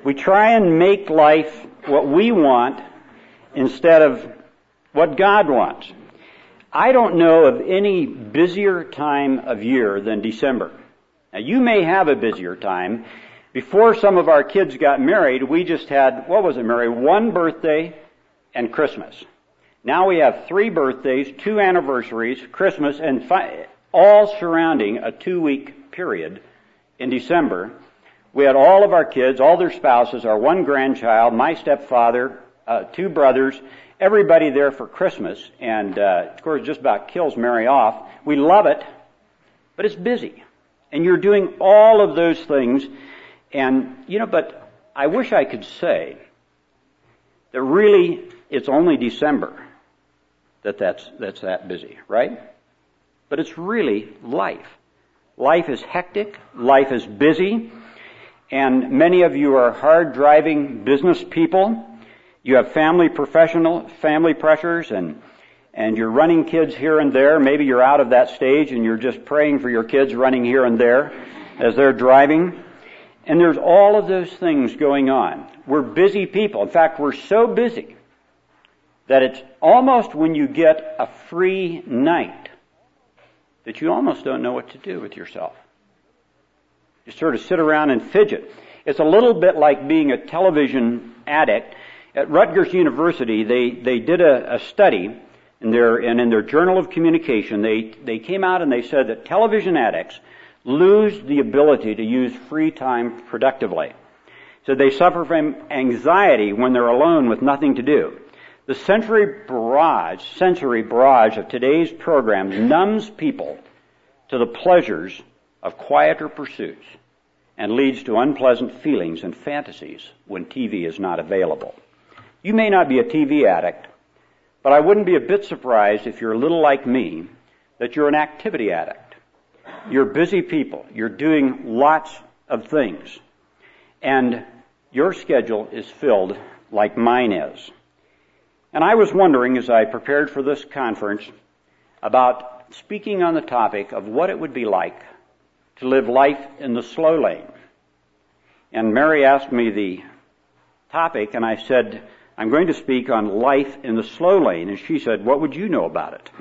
We try and make life what we want instead of what God wants. I don't know of any busier time of year than December. Now, you may have a busier time. Before some of our kids got married, we just had, Mary? One birthday and Christmas. Now we have 3 birthdays, 2 anniversaries, Christmas, and all surrounding a 2-week period in December. We had all of our kids, all their spouses, our 1 grandchild, my stepfather, 2 brothers, everybody there for Christmas, and of course it just about kills Mary off. We love it, but it's busy. And you're doing all of those things, and, but I wish I could say that really it's only December that's that busy, right? But it's really life. Life is hectic, life is busy, and many of you are hard-driving business people. You have family pressures, and you're running kids here and there. Maybe you're out of that stage and you're just praying for your kids running here and there as they're driving. And there's all of those things going on. We're busy people. In fact, we're so busy that it's almost when you get a free night that you almost don't know what to do with yourself. You sort of sit around and fidget. It's a little bit like being a television addict. At Rutgers University, they did a study, in their Journal of Communication, they came out and they said that television addicts lose the ability to use free time productively. So they suffer from anxiety when they're alone with nothing to do. The sensory barrage of today's programs numbs people to the pleasures of quieter pursuits and leads to unpleasant feelings and fantasies when TV is not available. You may not be a TV addict, but I wouldn't be a bit surprised if you're a little like me that you're an activity addict. You're busy people. You're doing lots of things. And your schedule is filled like mine is. And I was wondering, as I prepared for this conference, about speaking on the topic of what it would be like to live life in the slow lane. And Mary asked me the topic, and I said, I'm going to speak on life in the slow lane. And she said, what would you know about it?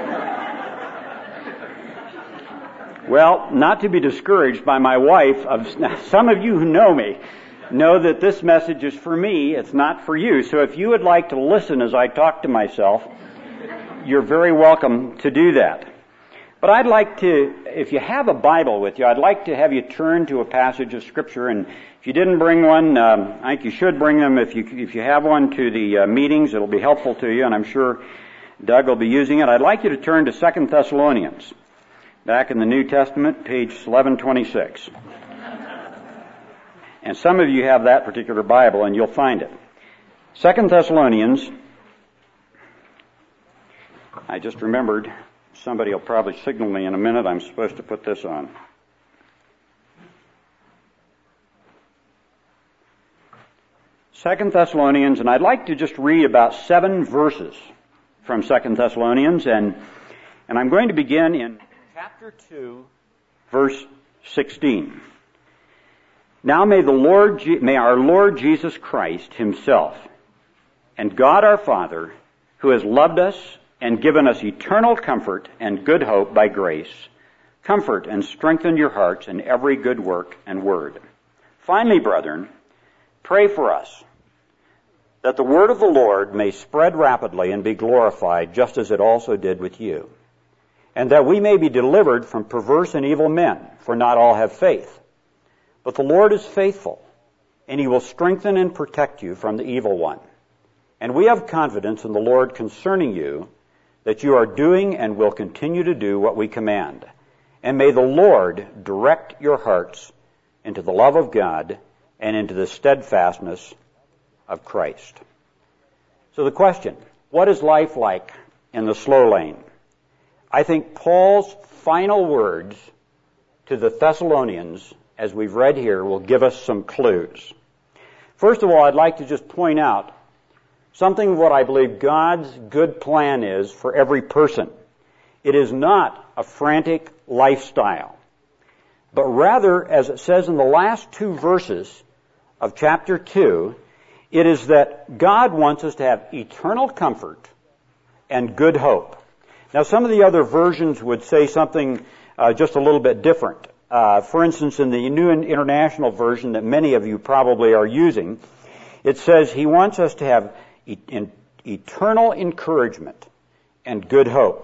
Well, not to be discouraged by my wife, some of you who know me know that this message is for me, it's not for you. So if you would like to listen as I talk to myself, you're very welcome to do that. But I'd like to, if you have a Bible with you, I'd like to have you turn to a passage of Scripture. And if you didn't bring one, I think you should bring them. If you have one to the meetings, it'll be helpful to you, and I'm sure Doug will be using it. I'd like you to turn to 2 Thessalonians, back in the New Testament, page 1126. And some of you have that particular Bible, and you'll find it. 2 Thessalonians, I just remembered, somebody will probably signal me in a minute, I'm supposed to put this on. Second Thessalonians, and I'd like to just read about 7 verses from 2 Thessalonians, and I'm going to begin in chapter 2, verse 16. Now may our Lord Jesus Christ himself and God our Father, who has loved us and given us eternal comfort and good hope by grace, comfort and strengthen your hearts in every good work and word. Finally, brethren, pray for us, that the word of the Lord may spread rapidly and be glorified, just as it also did with you, and that we may be delivered from perverse and evil men, for not all have faith. But the Lord is faithful, and he will strengthen and protect you from the evil one. And we have confidence in the Lord concerning you, that you are doing and will continue to do what we command. And may the Lord direct your hearts into the love of God and into the steadfastness of Christ. So the question, what is life like in the slow lane? I think Paul's final words to the Thessalonians, as we've read here, will give us some clues. First of all, I'd like to just point out something of what I believe God's good plan is for every person. It is not a frantic lifestyle, but rather, as it says in the last 2 verses, of chapter 2, it is that God wants us to have eternal comfort and good hope. Now, some of the other versions would say something just a little bit different. For instance, in the New International Version that many of you probably are using, it says He wants us to have eternal encouragement and good hope.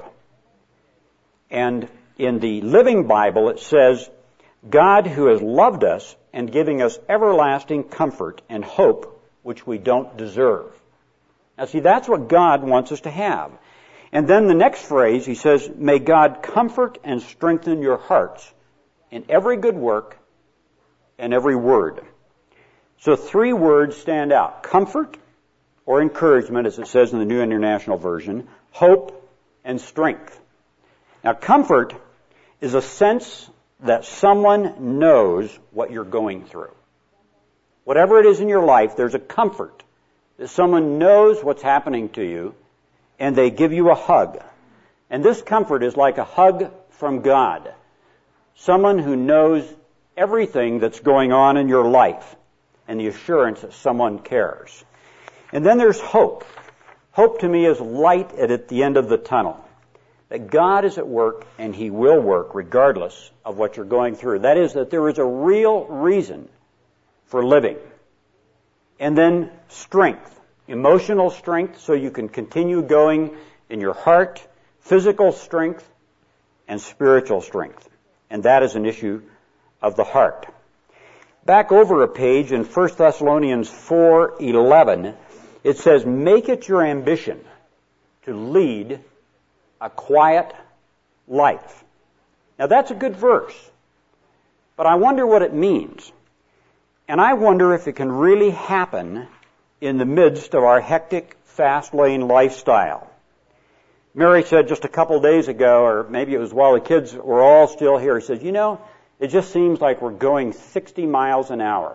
And in the Living Bible, it says, God who has loved us and giving us everlasting comfort and hope which we don't deserve. Now see, that's what God wants us to have. And then the next phrase, he says, may God comfort and strengthen your hearts in every good work and every word. So 3 words stand out. Comfort or encouragement, as it says in the New International Version, hope and strength. Now comfort is a sense that someone knows what you're going through. Whatever it is in your life, there's a comfort that someone knows what's happening to you and they give you a hug. And this comfort is like a hug from God. Someone who knows everything that's going on in your life and the assurance that someone cares. And then there's hope. Hope to me is light at the end of the tunnel. That God is at work and He will work regardless of what you're going through. That is, that there is a real reason for living. And then strength. Emotional strength so you can continue going in your heart, physical strength, and spiritual strength. And that is an issue of the heart. Back over a page in 1 Thessalonians 4:11, it says, make it your ambition to lead a quiet life. Now that's a good verse, but I wonder what it means. And I wonder if it can really happen in the midst of our hectic, fast-lane lifestyle. Mary said just a couple days ago, or maybe it was while the kids were all still here, he said, it just seems like we're going 60 miles an hour.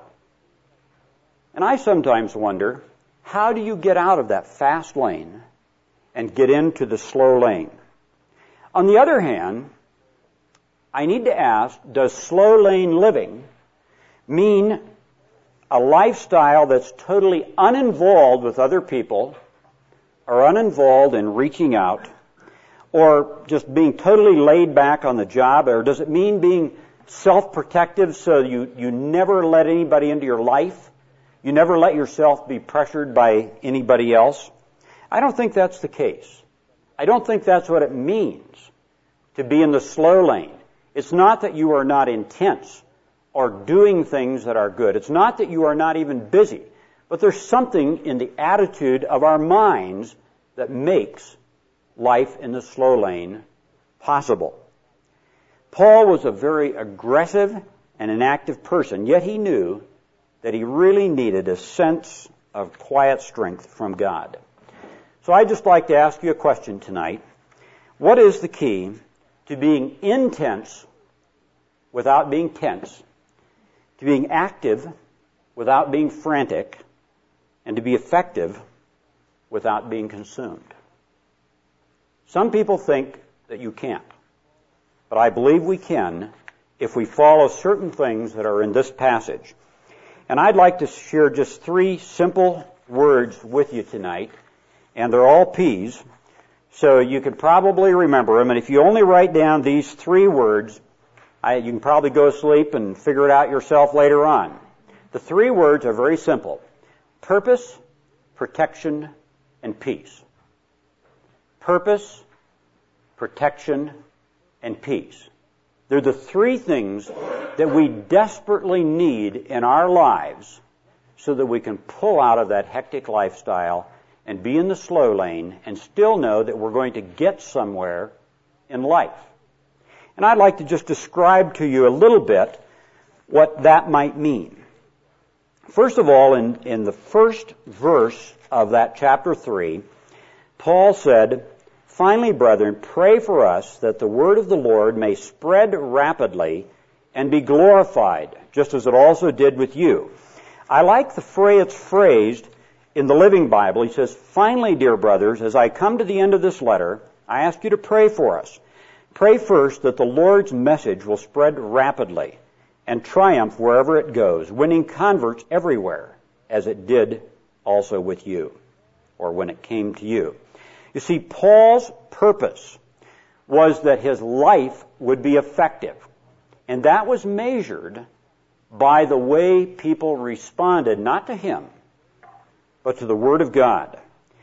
And I sometimes wonder, how do you get out of that fast lane and get into the slow lane? On the other hand, I need to ask, does slow lane living mean a lifestyle that's totally uninvolved with other people or uninvolved in reaching out or just being totally laid back on the job? Or does it mean being self-protective so you never let anybody into your life? You never let yourself be pressured by anybody else? I don't think that's the case. I don't think that's what it means to be in the slow lane. It's not that you are not intense or doing things that are good. It's not that you are not even busy. But there's something in the attitude of our minds that makes life in the slow lane possible. Paul was a very aggressive and an active person, yet he knew that he really needed a sense of quiet strength from God. So I'd just like to ask you a question tonight. What is the key to being intense without being tense, to being active without being frantic, and to be effective without being consumed? Some people think that you can't, but I believe we can if we follow certain things that are in this passage. And I'd like to share just 3 simple words with you tonight, and they're all P's, so you could probably remember them. And if you only write down these 3 words, you can probably go to sleep and figure it out yourself later on. The 3 words are very simple: purpose, protection, and peace. Purpose, protection, and peace. They're the 3 things that we desperately need in our lives so that we can pull out of that hectic lifestyle and be in the slow lane and still know that we're going to get somewhere in life. And I'd like to just describe to you a little bit what that might mean. First of all, in the first verse of that chapter 3, Paul said, "Finally, brethren, pray for us that the word of the Lord may spread rapidly and be glorified, just as it also did with you." I like the way it's phrased in the Living Bible. He says, "Finally, dear brothers, as I come to the end of this letter, I ask you to pray for us. Pray first that the Lord's message will spread rapidly and triumph wherever it goes, winning converts everywhere, as it did also with you, or when it came to you. You see, Paul's purpose was that his life would be effective, and that was measured by the way people responded, not to him, but to the Word of God.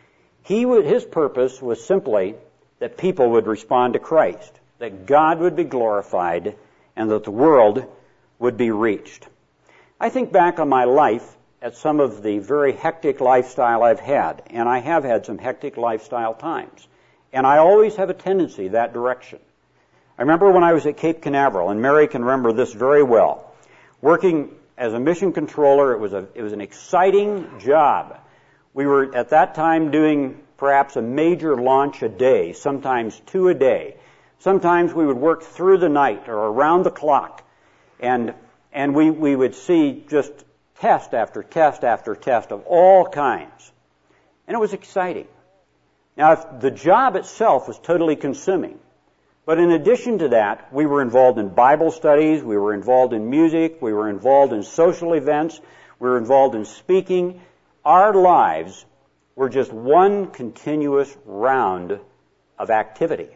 His purpose was simply that people would respond to Christ, that God would be glorified, and that the world would be reached. I think back on my life at some of the very hectic lifestyle I've had, and I have had some hectic lifestyle times, and I always have a tendency that direction. I remember when I was at Cape Canaveral, and Mary can remember this very well, working as a mission controller. It was an exciting job. We were at that time doing perhaps a major launch a day, sometimes 2 a day. Sometimes we would work through the night or around the clock, and we would see just test after test after test of all kinds. And it was exciting. Now, the job itself was totally consuming. But in addition to that, we were involved in Bible studies, we were involved in music, we were involved in social events, we were involved in speaking. Our lives were just one continuous round of activity.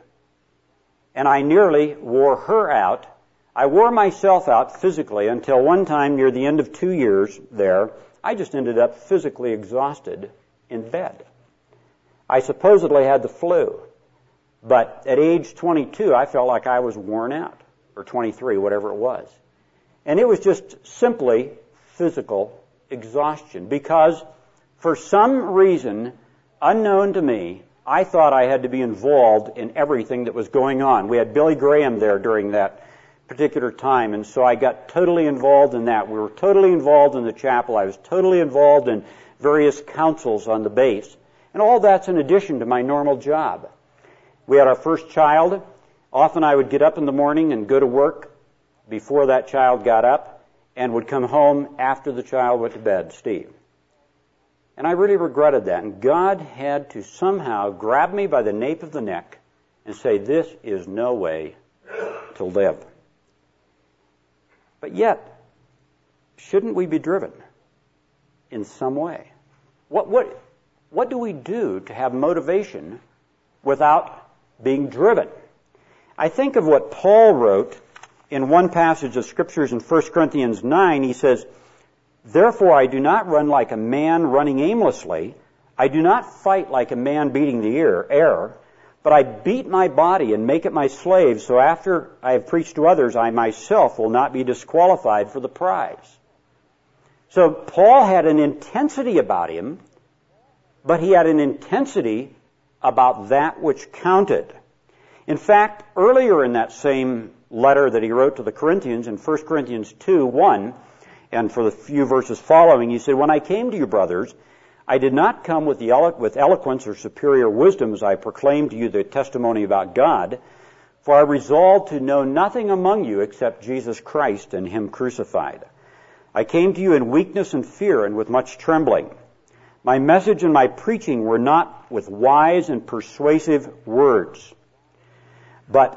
And I nearly wore her out. I wore myself out physically until one time near the end of 2 years there, I just ended up physically exhausted in bed. I supposedly had the flu, but at age 22, I felt like I was worn out, or 23, whatever it was. And it was just simply physical exhaustion, because for some reason unknown to me, I thought I had to be involved in everything that was going on. We had Billy Graham there during that particular time, and so I got totally involved in that. We were totally involved in the chapel. I was totally involved in various councils on the base. And all that's in addition to my normal job. We had our first child. Often I would get up in the morning and go to work before that child got up, and would come home after the child went to bed, Steve. And I really regretted that. And God had to somehow grab me by the nape of the neck and say, this is no way to live. But yet, shouldn't we be driven in some way? What do we do to have motivation without being driven? I think of what Paul wrote in one passage of Scriptures in 1 Corinthians 9. He says, therefore I do not run like a man running aimlessly. I do not fight like a man beating the air, but I beat my body and make it my slave, so after I have preached to others, I myself will not be disqualified for the prize. So Paul had an intensity about him, but he had an intensity about that which counted. In fact, earlier in that same letter that he wrote to the Corinthians, in 1 Corinthians 2:1, and for the few verses following, he said, when I came to you, brothers, I did not come with eloquence or superior wisdom as I proclaimed to you the testimony about God, for I resolved to know nothing among you except Jesus Christ and Him crucified. I came to you in weakness and fear and with much trembling. My message and my preaching were not with wise and persuasive words, but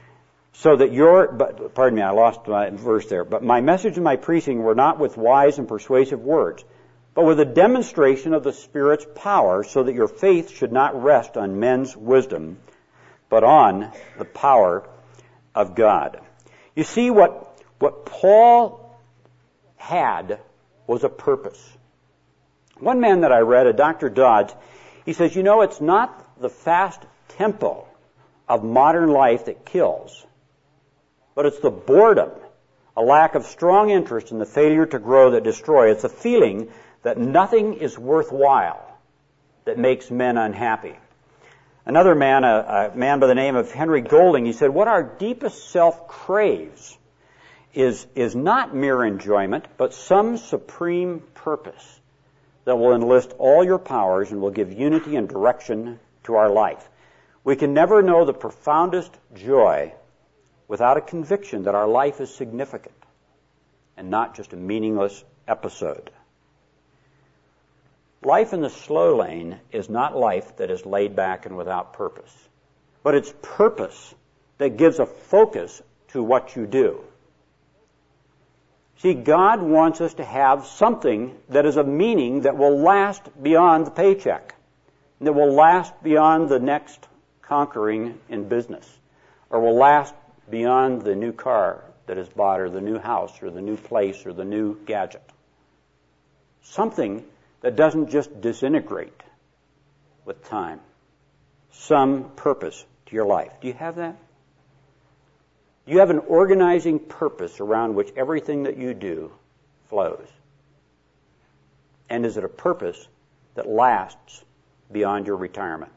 I lost my verse there. But my message and my preaching were not with wise and persuasive words, but with a demonstration of the Spirit's power, so that your faith should not rest on men's wisdom, but on the power of God. You see, what Paul had was a purpose. One man that I read, a Dr. Dodds, he says, it's not the fast tempo of modern life that kills, but it's the boredom, a lack of strong interest, and the failure to grow that destroy. It's a feeling that nothing is worthwhile that makes men unhappy. Another man, a man by the name of Henry Golding, he said, what our deepest self craves is not mere enjoyment, but some supreme purpose that will enlist all your powers and will give unity and direction to our life. We can never know the profoundest joy without a conviction that our life is significant and not just a meaningless episode. Life in the slow lane is not life that is laid back and without purpose, but it's purpose that gives a focus to what you do. See, God wants us to have something that is a meaning that will last beyond the paycheck, that will last beyond the next conquering in business, or will last beyond the new car that is bought, or the new house, or the new place, or the new gadget. Something that doesn't just disintegrate with time. Some purpose to your life. Do you have that? Do you have an organizing purpose around which everything that you do flows? And is it a purpose that lasts beyond your retirement?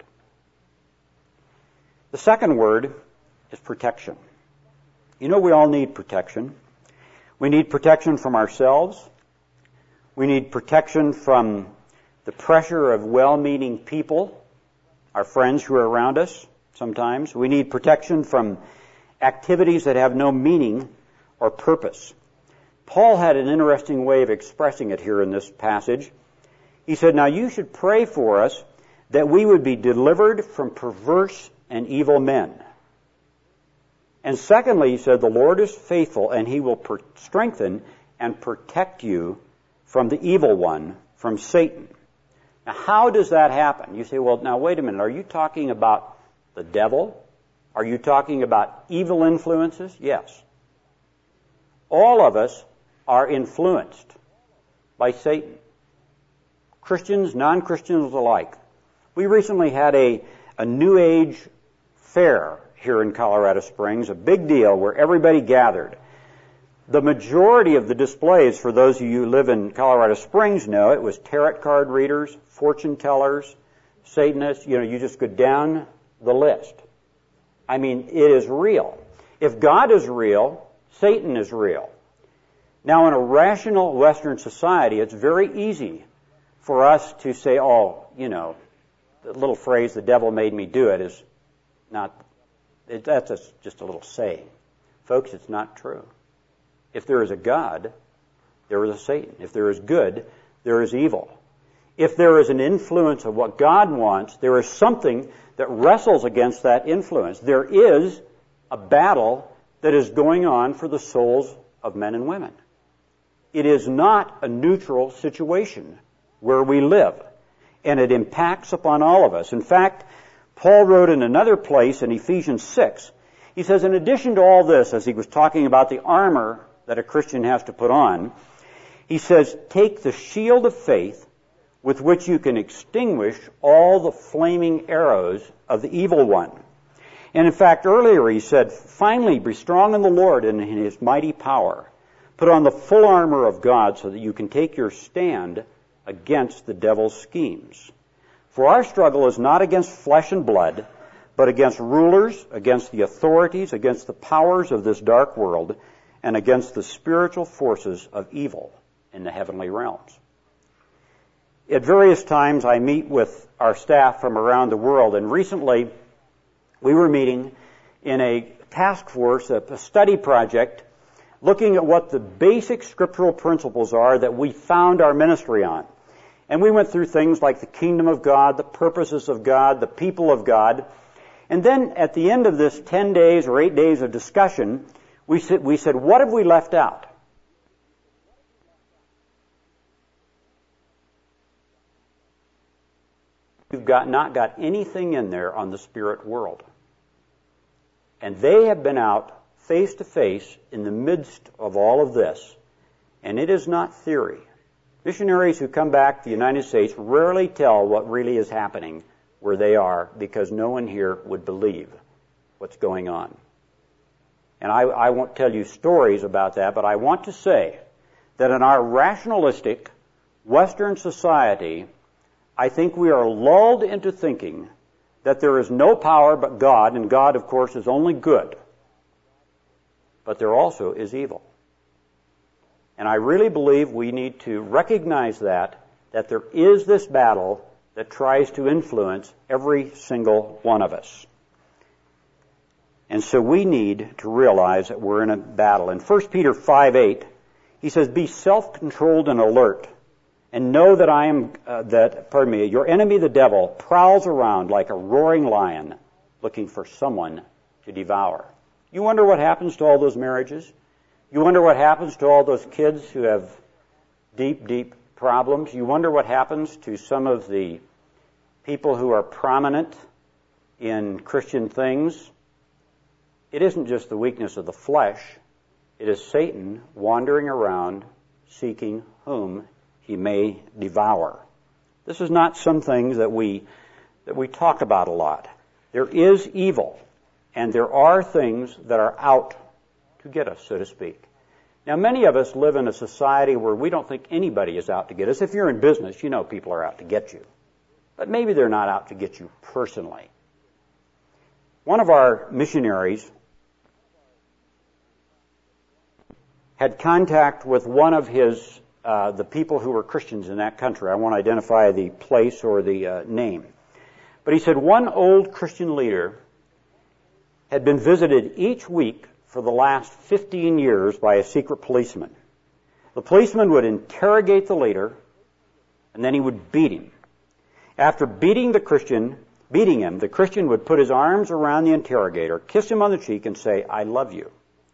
The second word is protection. You know, we all need protection. We need protection from ourselves. We need protection from the pressure of well-meaning people, our friends who are around us sometimes. We need protection from activities that have no meaning or purpose. Paul had an interesting way of expressing it here in this passage. He said, now you should pray for us that we would be delivered from perverse and evil men. And secondly, he said, the Lord is faithful and he will strengthen and protect you from the evil one, from Satan. Now, how does that happen? You say, well, now wait a minute. Are you talking about the devil? Are you talking about evil influences? Yes. All of us are influenced by Satan. Christians, non-Christians alike. We recently had a New Age fair here in Colorado Springs, a big deal where everybody gathered. The majority of the displays, for those of you who live in Colorado Springs know, it was tarot card readers, fortune tellers, Satanists. You know, you just go down the list. I mean, it is real. If God is real, Satan is real. Now, in a rational Western society, it's very easy for us to say, oh, you know, the little phrase, the devil made me do it, is not, that's just a little saying. Folks, it's not true. If there is a God, there is a Satan. If there is good, there is evil. If there is an influence of what God wants, there is something that wrestles against that influence. There is a battle that is going on for the souls of men and women. It is not a neutral situation where we live, and it impacts upon all of us. In fact, Paul wrote in another place in Ephesians 6, he says, in addition to all this, as he was talking about the armor that a Christian has to put on, he says, take the shield of faith with which you can extinguish all the flaming arrows of the evil one. And in fact, earlier he said, finally, be strong in the Lord and in his mighty power. Put on the full armor of God so that you can take your stand against the devil's schemes. For our struggle is not against flesh and blood, but against rulers, against the authorities, against the powers of this dark world, and against the spiritual forces of evil in the heavenly realms. At various times, I meet with our staff from around the world, and recently we were meeting in a task force, a study project, looking at what the basic scriptural principles are that we found our ministry on. And we went through things like the kingdom of God, the purposes of God, the people of God. And then at the end of this 10 days or 8 days of discussion, we said, what have we left out? You've not got anything in there on the spirit world. And they have been out face to face in the midst of all of this. And it is not theory. Missionaries who come back to the United States rarely tell what really is happening where they are because no one here would believe what's going on. And I won't tell you stories about that, but I want to say that in our rationalistic Western society, I think we are lulled into thinking that there is no power but God, and God, of course, is only good. But there also is evil. And I really believe we need to recognize that there is this battle that tries to influence every single one of us. And so we need to realize that we're in a battle. In 1 Peter 5:8, he says, be self-controlled and alert, and know that your enemy the devil prowls around like a roaring lion looking for someone to devour. You wonder what happens to all those marriages? You wonder what happens to all those kids who have deep, deep problems. You wonder what happens to some of the people who are prominent in Christian things. It isn't just the weakness of the flesh. It is Satan wandering around seeking whom he may devour. This is not some things that we talk about a lot. There is evil, and there are things that are out to get us, so to speak. Now, many of us live in a society where we don't think anybody is out to get us. If you're in business, you know people are out to get you. But maybe they're not out to get you personally. One of our missionaries had contact with one of his the people who were Christians in that country. I won't identify the place or the name. But he said one old Christian leader had been visited each week for the last 15 years by a secret policeman. The policeman would interrogate the leader, and then he would beat him. After beating him, the Christian would put his arms around the interrogator, kiss him on the cheek, and say, "I love you."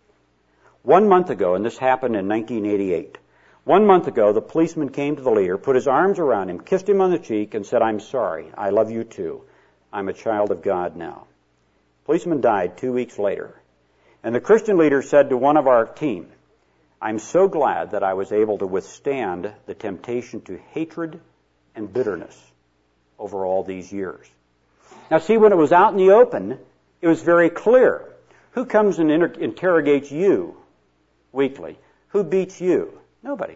1 month ago, and this happened in 1988, 1 month ago, the policeman came to the leader, put his arms around him, kissed him on the cheek, and said, "I'm sorry. I love you too. I'm a child of God now." The policeman died 2 weeks later. And the Christian leader said to one of our team, "I'm so glad that I was able to withstand the temptation to hatred and bitterness over all these years." Now see, when it was out in the open, it was very clear. Who comes and interrogates you weekly? Who beats you? Nobody.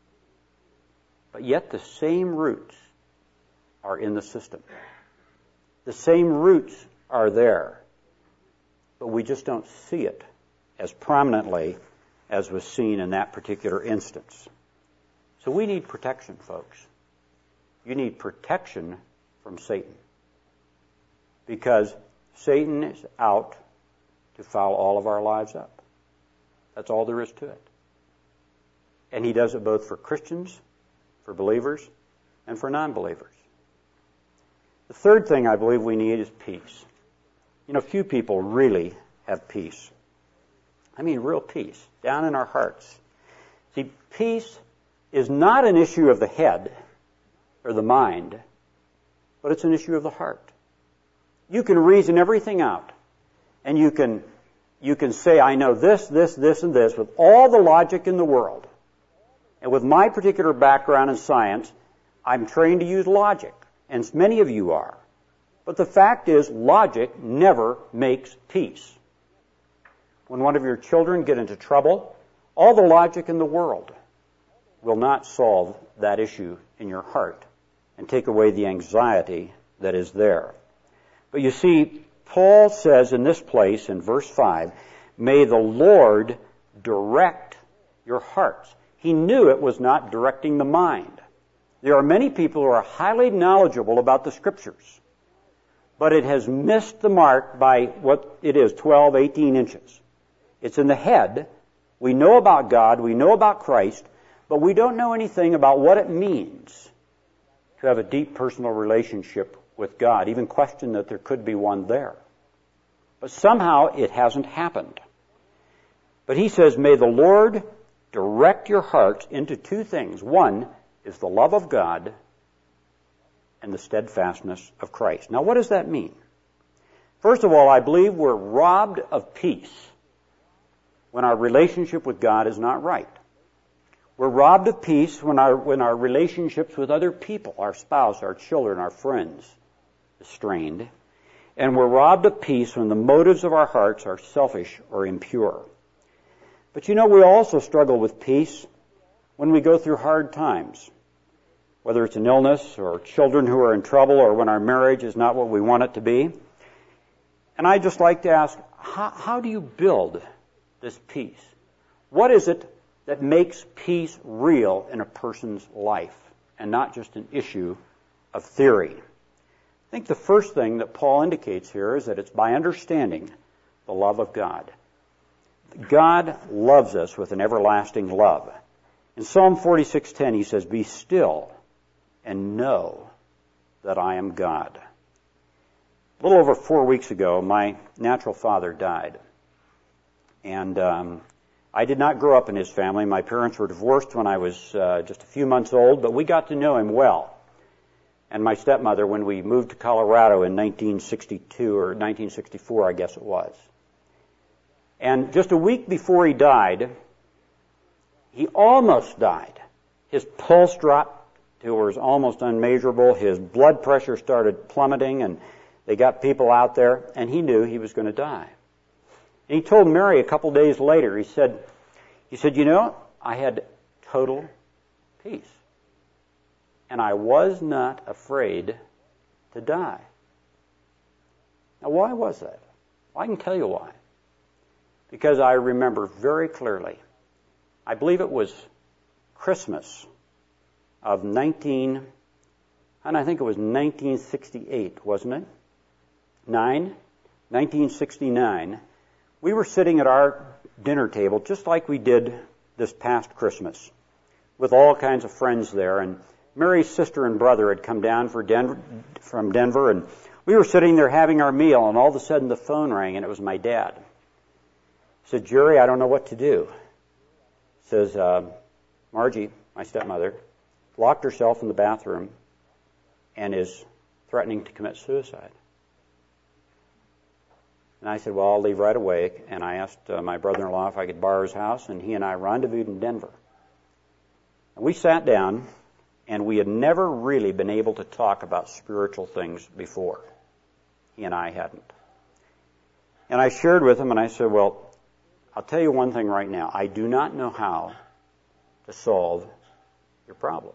But yet the same roots are in the system. The same roots are there. But we just don't see it as prominently as was seen in that particular instance. So we need protection, folks. You need protection from Satan. Because Satan is out to foul all of our lives up. That's all there is to it. And he does it both for Christians, for believers, and for non-believers. The third thing I believe we need is peace. You know, few people really have peace. I mean, real peace, down in our hearts. See, peace is not an issue of the head or the mind, but it's an issue of the heart. You can reason everything out, and you can say, "I know this, this, this, and this," with all the logic in the world. And with my particular background in science, I'm trained to use logic, and many of you are. But the fact is, logic never makes peace. When one of your children get into trouble, all the logic in the world will not solve that issue in your heart and take away the anxiety that is there. But you see, Paul says in this place, in verse 5, "May the Lord direct your hearts." He knew it was not directing the mind. There are many people who are highly knowledgeable about the Scriptures, but it has missed the mark by what it is, 12, 18 inches. It's in the head. We know about God, we know about Christ, but we don't know anything about what it means to have a deep personal relationship with God, even question that there could be one there. But somehow it hasn't happened. But he says, "May the Lord direct your hearts into two things." One is the love of God and the steadfastness of Christ. Now, what does that mean? First of all, I believe we're robbed of peace when our relationship with God is not right. We're robbed of peace when our relationships with other people, our spouse, our children, our friends, is strained. And we're robbed of peace when the motives of our hearts are selfish or impure. But you know, we also struggle with peace when we go through hard times, whether it's an illness or children who are in trouble or when our marriage is not what we want it to be. And I just like to ask, how do you build this peace? What is it that makes peace real in a person's life and not just an issue of theory? I think the first thing that Paul indicates here is that it's by understanding the love of God. God loves us with an everlasting love. In Psalm 46:10, he says, "Be still and know that I am God." A little over 4 weeks ago, my natural father died. And I did not grow up in his family. My parents were divorced when I was just a few months old, but we got to know him well. And my stepmother when we moved to Colorado in 1962 or 1964, I guess it was. And just a week before he died, he almost died. His pulse dropped to where it was almost unmeasurable. His blood pressure started plummeting, and they got people out there, and he knew he was going to die. And he told Mary a couple days later, he said, you know, I had total peace. And I was not afraid to die. Now, why was that? Well, I can tell you why. Because I remember very clearly, I believe it was Christmas of 1968, wasn't it? 1969. We were sitting at our dinner table just like we did this past Christmas with all kinds of friends there, and Mary's sister and brother had come down from Denver, and we were sitting there having our meal, and all of a sudden the phone rang, and it was my dad. He said, Jerry, I don't know what to do. He says, Margie, my stepmother, locked herself in the bathroom and is threatening to commit suicide. And I said, well, I'll leave right away. And I asked my brother-in-law if I could borrow his house, and he and I rendezvoused in Denver. And we sat down, and we had never really been able to talk about spiritual things before. He and I hadn't. And I shared with him, and I said, well, I'll tell you one thing right now. I do not know how to solve your problem.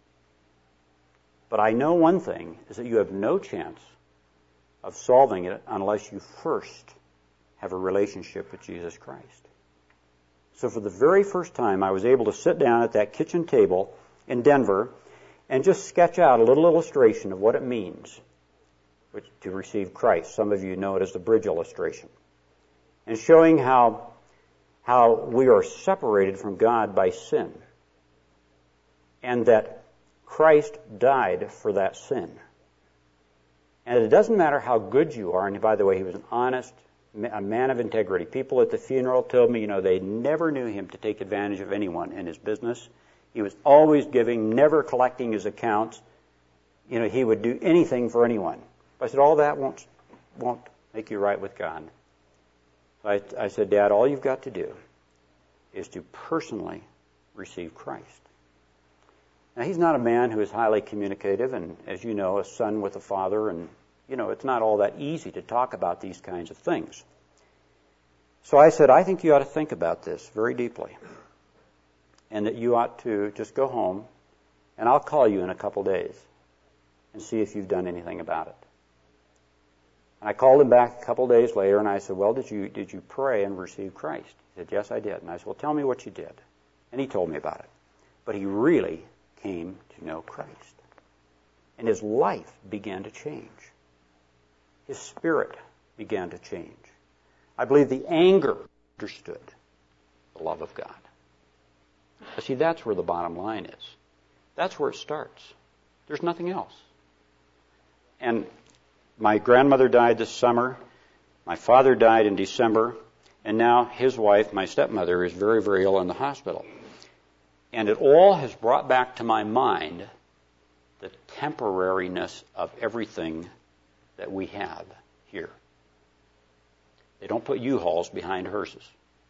But I know one thing, is that you have no chance of solving it unless you first have a relationship with Jesus Christ. So for the very first time, I was able to sit down at that kitchen table in Denver and just sketch out a little illustration of what it means to receive Christ. Some of you know it as the bridge illustration. And showing how we are separated from God by sin. And that Christ died for that sin. And it doesn't matter how good you are. And by the way, he was an honest, a man of integrity. People at the funeral told me, they never knew him to take advantage of anyone in his business. He was always giving, never collecting his accounts. He would do anything for anyone. I said, all that won't make you right with God. I said, Dad, all you've got to do is to personally receive Christ. Now, he's not a man who is highly communicative, and as you know, a son with a father, and, it's not all that easy to talk about these kinds of things. So I said, I think you ought to think about this very deeply, and that you ought to just go home, and I'll call you in a couple days and see if you've done anything about it. And I called him back a couple days later, and I said, well, did you pray and receive Christ? He said, yes, I did. And I said, well, tell me what you did. And he told me about it. But he really came to know Christ. And his life began to change. His spirit began to change. I believe the anger understood the love of God. But see, that's where the bottom line is. That's where it starts. There's nothing else. And my grandmother died this summer. My father died in December. And now his wife, my stepmother, is very, very ill in the hospital. And it all has brought back to my mind the temporariness of everything that we have here. They don't put U-Hauls behind hearses.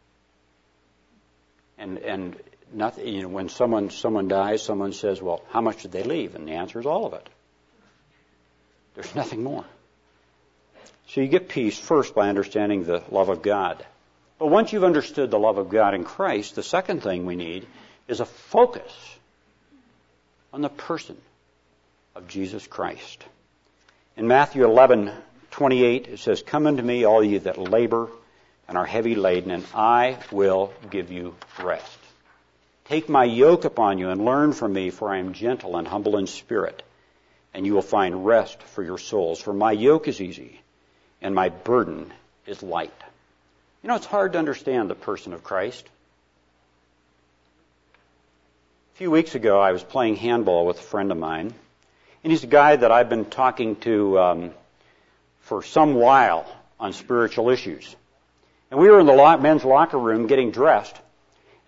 And nothing. When someone dies, someone says, "Well, how much did they leave?" And the answer is all of it. There's nothing more. So you get peace first by understanding the love of God. But once you've understood the love of God in Christ, the second thing we need is a focus on the person of Jesus Christ. In Matthew 11:28, it says, "Come unto me, all ye that labor and are heavy laden, and I will give you rest. Take my yoke upon you and learn from me, for I am gentle and humble in spirit, and you will find rest for your souls. For my yoke is easy, and my burden is light." It's hard to understand the person of Christ. A few weeks ago, I was playing handball with a friend of mine, and he's a guy that I've been talking to for some while on spiritual issues. And we were in the men's locker room getting dressed,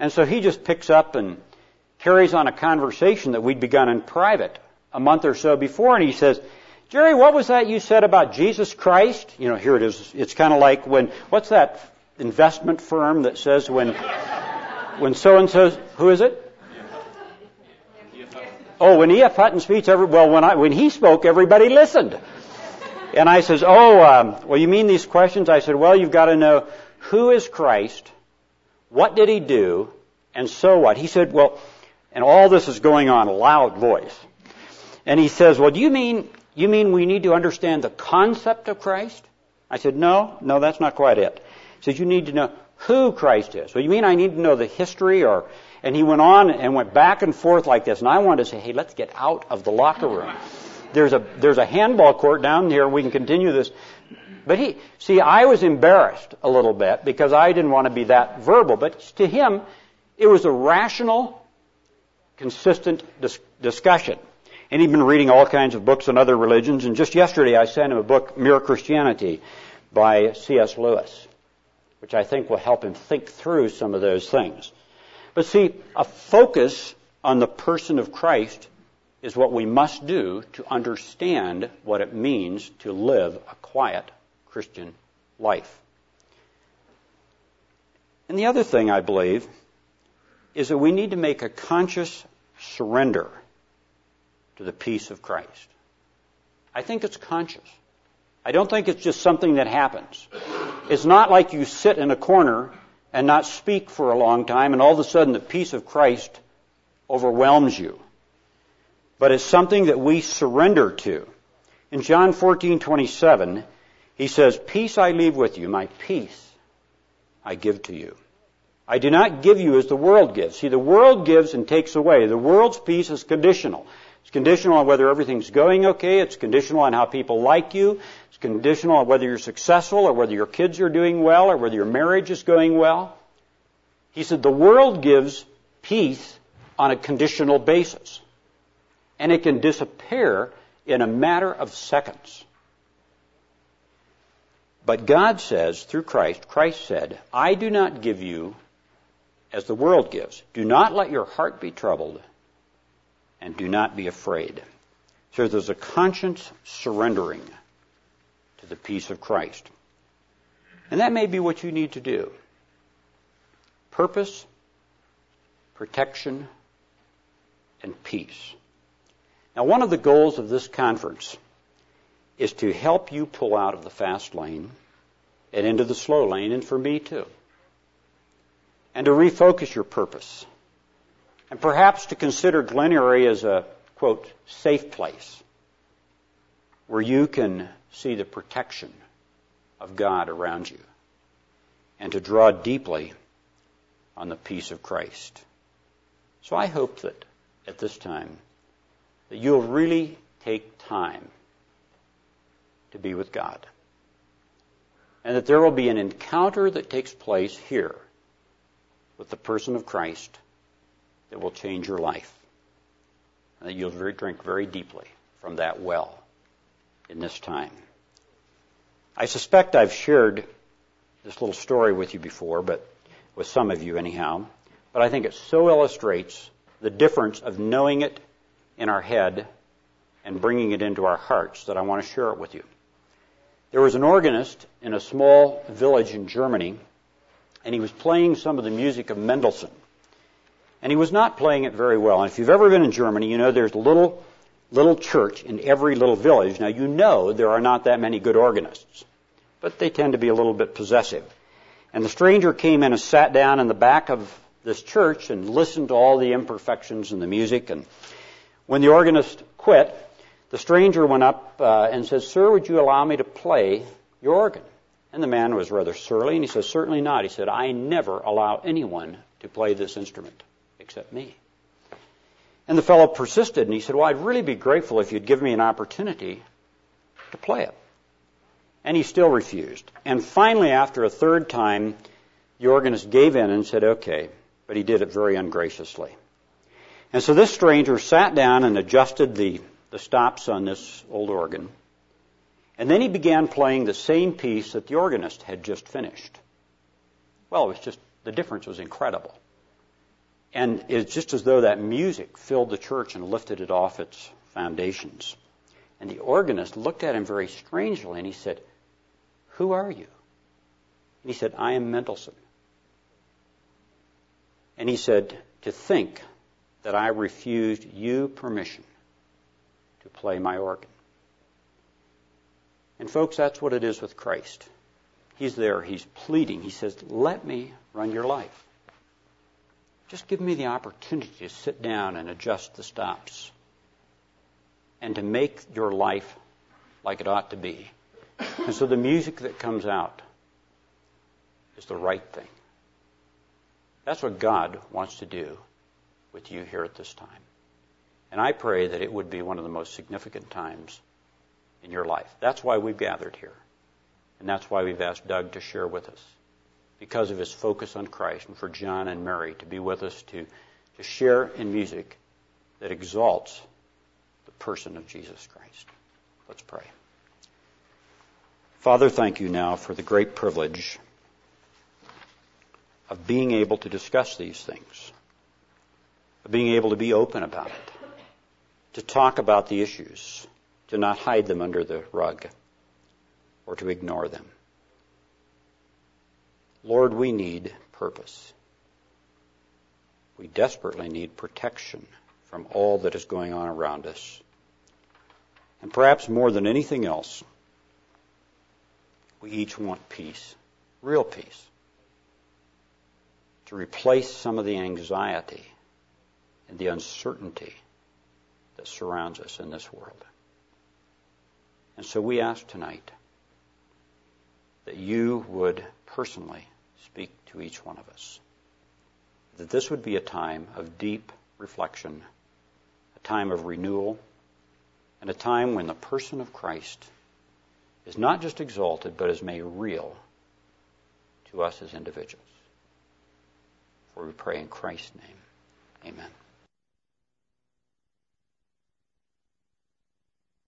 And so he just picks up and carries on a conversation that we'd begun in private a month or so before, and he says, Jerry, what was that you said about Jesus Christ? Here it is. It's kind of like what's that investment firm that says when so-and-so, who is it? Oh, when E.F. Hutton speaks, when he spoke, everybody listened. And I says, well, you mean these questions? I said, well, you've got to know who is Christ, what did he do, and so what? He said, well, and all this is going on, a loud voice. And he says, well, do you mean we need to understand the concept of Christ? I said, no, that's not quite it. He says, you need to know who Christ is. Well, you mean I need to know the history and he went on and went back and forth like this. And I wanted to say, hey, let's get out of the locker room. There's a handball court down here. We can continue this. But I was embarrassed a little bit because I didn't want to be that verbal. But to him, it was a rational, consistent discussion. And he'd been reading all kinds of books on other religions. And just yesterday I sent him a book, Mere Christianity, by C.S. Lewis, which I think will help him think through some of those things. But see, a focus on the person of Christ is what we must do to understand what it means to live a quiet Christian life. And the other thing I believe is that we need to make a conscious surrender to the peace of Christ. I think it's conscious. I don't think it's just something that happens. It's not like you sit in a corner and not speak for a long time and all of a sudden the peace of Christ overwhelms you. But it's something that we surrender to. In John 14:27, he says, peace I leave with you, my peace I give to you. I do not give you as the world gives. See, the world gives and takes away. The world's peace is conditional. It's conditional on whether everything's going okay. It's conditional on how people like you. It's conditional on whether you're successful or whether your kids are doing well or whether your marriage is going well. He said the world gives peace on a conditional basis. And it can disappear in a matter of seconds. But God says, through Christ said, I do not give you as the world gives. Do not let your heart be troubled, and do not be afraid. So there's a conscious surrendering to the peace of Christ. And that may be what you need to do. Purpose, protection, and peace. Now, one of the goals of this conference is to help you pull out of the fast lane and into the slow lane, and for me too. And to refocus your purpose. And perhaps to consider Glen Eyrie as a, quote, safe place where you can see the protection of God around you and to draw deeply on the peace of Christ. So I hope that at this time that you'll really take time to be with God. And that there will be an encounter that takes place here with the person of Christ that will change your life. And that you'll drink very deeply from that well in this time. I suspect I've shared this little story with you before, but with some of you anyhow. But I think it so illustrates the difference of knowing it in our head and bringing it into our hearts that I want to share it with you. There was an organist in a small village in Germany, and he was playing some of the music of Mendelssohn. And he was not playing it very well. And if you've ever been in Germany, you know there's a little church in every little village. Now, you know there are not that many good organists, but they tend to be a little bit possessive. And the stranger came in and sat down in the back of this church and listened to all the imperfections in the music. And when the organist quit, the stranger went up and said, "Sir, would you allow me to play your organ?" And the man was rather surly, and he said, "Certainly not." He said, "I never allow anyone to play this instrument except me." And the fellow persisted, and he said, "Well, I'd really be grateful if you'd give me an opportunity to play it." And he still refused. And finally, after a third time, the organist gave in and said, "Okay," but he did it very ungraciously. And so this stranger sat down and adjusted the stops on this old organ. And then he began playing the same piece that the organist had just finished. Well, it was just, the difference was incredible. And it's just as though that music filled the church and lifted it off its foundations. And the organist looked at him very strangely, and he said, "Who are you?" And he said, "I am Mendelssohn." And he said, "To think that I refused you permission to play my organ." And folks, that's what it is with Christ. He's there, he's pleading. He says, "Let me run your life. Just give me the opportunity to sit down and adjust the stops and to make your life like it ought to be." And so the music that comes out is the right thing. That's what God wants to do with you here at this time. And I pray that it would be one of the most significant times in your life. That's why we've gathered here. And that's why we've asked Doug to share with us, because of his focus on Christ, and for John and Mary to be with us to share in music that exalts the person of Jesus Christ. Let's pray. Father, thank you now for the great privilege of being able to discuss these things, of being able to be open about it, to talk about the issues, to not hide them under the rug or to ignore them. Lord, we need purpose. We desperately need protection from all that is going on around us. And perhaps more than anything else, we each want peace, real peace, to replace some of the anxiety and the uncertainty that surrounds us in this world. And so we ask tonight that you would personally speak to each one of us, that this would be a time of deep reflection, a time of renewal, and a time when the person of Christ is not just exalted, but is made real to us as individuals. For we pray in Christ's name. Amen.